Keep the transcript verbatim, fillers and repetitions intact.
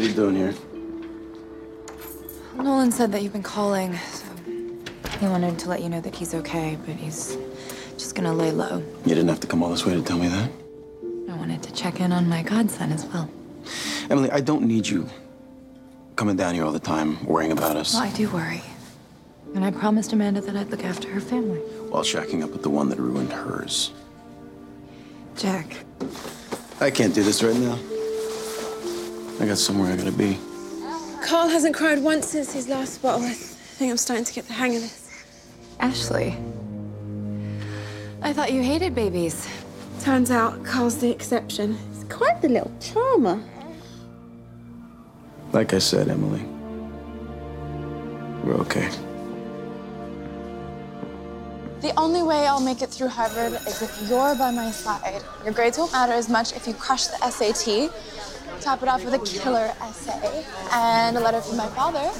are you doing here? Nolan said that you've been calling, so he wanted to let you know that he's okay, but he's just gonna lay low. You didn't have to come all this way to tell me that. I wanted to check in on my godson as well. Emily, I don't need you coming down here all the time, worrying about us. Well, I do worry. And I promised Amanda that I'd look after her family. While shacking up with the one that ruined hers. Jack. I can't do this right now. I got somewhere I gotta be. Carl hasn't cried once since his last bottle. I think I'm starting to get the hang of this. Ashley. I thought you hated babies. Turns out Carl's the exception. He's quite the little charmer. Like I said, Emily, we're okay. The only way I'll make it through Harvard is if you're by my side. Your grades won't matter as much if you crush the S A T, top it off with a killer essay, and a letter from my father.